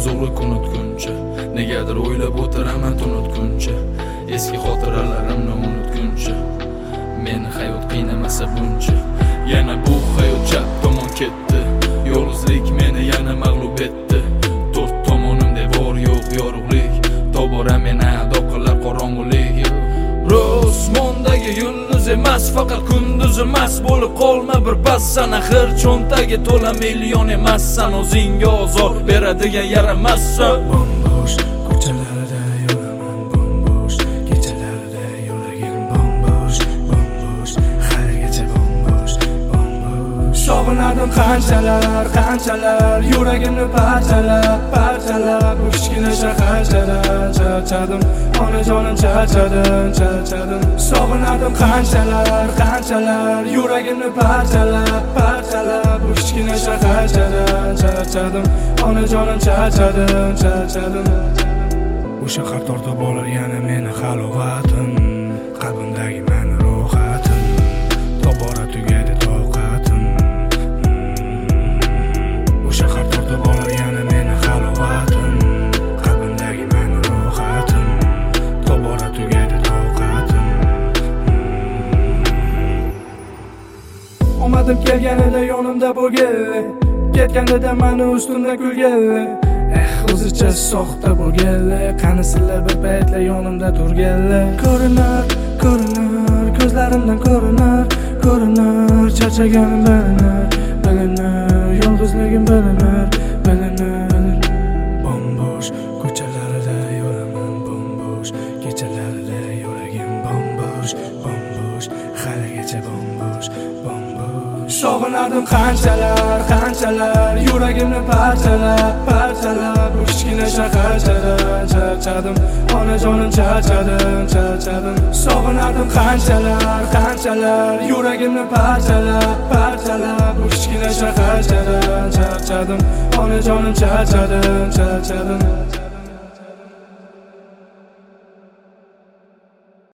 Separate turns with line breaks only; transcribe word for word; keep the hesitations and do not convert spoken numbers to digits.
zo'rlik unutguncha. Negadir o'ylab o'tiraman unutguncha. Eski xotiralarimni unutguncha. Meni hayot qiynamasa buncha. Yana bu hayot chap tomon ketdi. Yolg'izlik meni yana mag'lub etdi. To'rt tomonimda bor yo'q yorug'lik. Tobora meni doqalar qorong'ulik. Osmondagi yulduz emas, faqat kunduz emas. Bo'lib qolma bir passan, axir cho'ntagi to'la million emassan. O'zingga ozor beradigan yaramassan.
Bombosh ko'chalarda yuraman, bombosh kechalarda yuragim bombosh, bombosh haligacha bombosh, bombosh. Sog'inardim qanchalar, qanchalar, yuragimni parchalab, parchalab. Bu kichkina shaharchadan charchadim, onajonim charchadim, charchadim. Sog'inardim qanchalar, qanchalar, yuragimni parchalab, parchalab. Bu kichkina shaharchadan charchadim, onajonim charchadim, charchadim. O'sha har tortib olar yana meni halovatim, qalbimdagi meni rohatim. Tobora tugaydi toqatim. O'sha har tortib olar yana meni halovatim, qalbimdagi meni rohatim. Tobora tugaydi toqatim. Omadim kelganida yonimda bo'lganlar, ketganda meni ustimda kulganlar. Eh, o'zicha soxta bo'lganlar, qani sizlar bir paytlar yonimda turganlar. Ko'rinar, ko'rinar, ko'zlarimdan ko'rinar, ko'rinar, charchaganim bilinar, bilinar, yolg'izligim bilinar, bilinar. Bombosh ko'chalarda yuraman, bombosh kechalarda yuragim bombosh, bombosh haligacha bombosh, bombosh. Sog'inardim qanchalar, qanchalar, yuragimni parchalab, parchalab. Bu kichkina shaharchadan charchadim, onajonim charchadim, charchadim. Sog'inardim qanchalar, qanchalar, yuragimni parchalab, parchalab. Bu kichkina shaharchadan charchadim, onajonim charchadim, charchadim.